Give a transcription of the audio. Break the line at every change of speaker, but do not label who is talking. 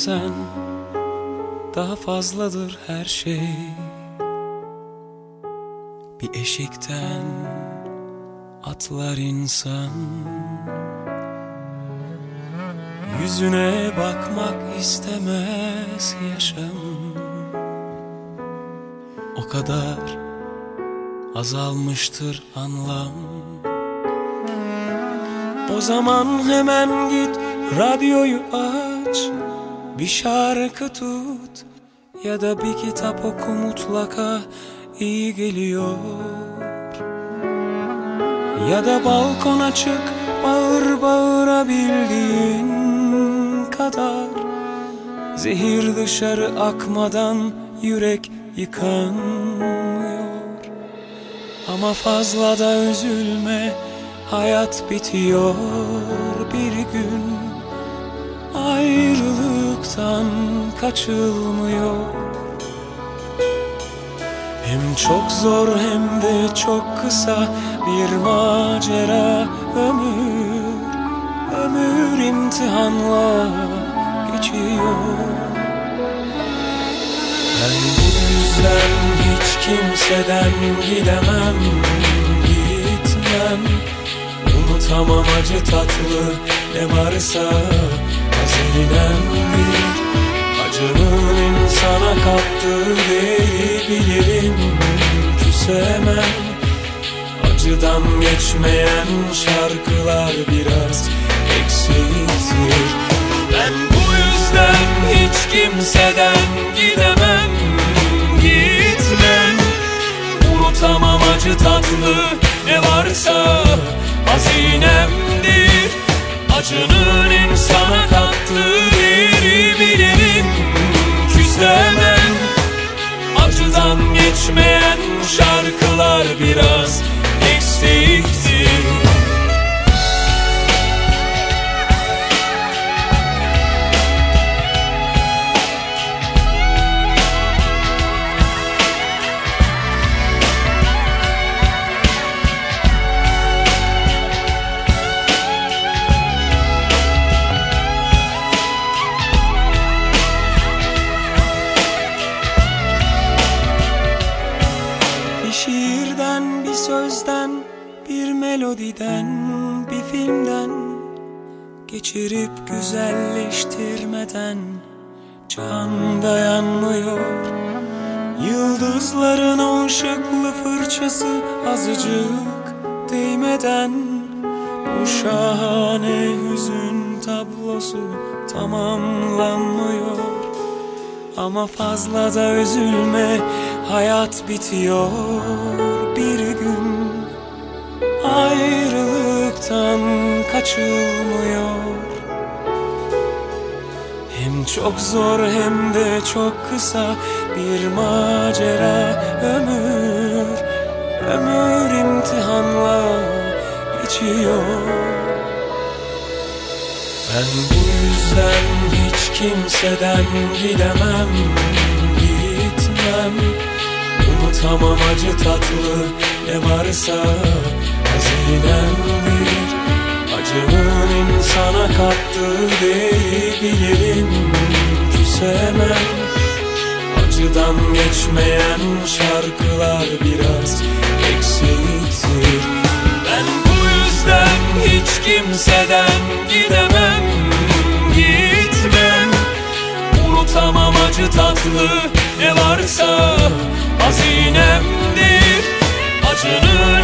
sen daha fazladır her şey. Bir eşikten atlar insan, yüzüne bakmak istemez yaşamın. O kadar azalmıştır anlam. O zaman hemen git radyoyu aç, bir şarkı tut ya da bir kitap oku, mutlaka iyi geliyor. Ya da balkona çık, bağır bağırabildiğin kadar. Zehir dışarı akmadan yürek yıkanmıyor. Ama fazla da üzülme, hayat bitiyor bir gün. Ayrılıktan kaçılmıyor. Hem çok zor hem de çok kısa bir macera ömür. Ömür imtihanla geçiyor. Ben bu yüzden hiç kimseden gidemem, gitmem. Unutamam acı tatlı ne varsa hazinemdir. Acının insana kattığı değeri bilirim, küsemem. Acıdan geçmeyen şarkılar biraz eksiktir. Ben bu yüzden hiç kimseden gidemem, gitmem. Unutamam acı tatlı ne varsa hazinemdir. Acının insana kattığı değeri bilirim, küsemem. Acıdan geçmeyen şarkılar biraz eksiktir. Bir şiirden, bir sözden, bir melodiden, bir filmden geçirip güzelleştirmeden can dayanmıyor. Yıldızların o ışıklı fırçası azıcık değmeden bu şahane hüzün tablosu tamamlanmıyor. Ama fazla da üzülme, hayat bitiyor bir gün. Ayrılıktan kaçılmıyor. Hem çok zor hem de çok kısa bir macera ömür. Ömür imtihanla geçiyor. Ben bu yüzden hiç kimseden gidemem, gitmem. Unutamam acı tatlı ne varsa hazinemdir. Acının insana kattığı değeri bilirim, küsemem. Acıdan geçmeyen şarkılar biraz eksiktir. Ben bu yüzden hiç kimseden gidemem, gitmem. Unutamam acı tatlı ne varsa hazinemdir. Acının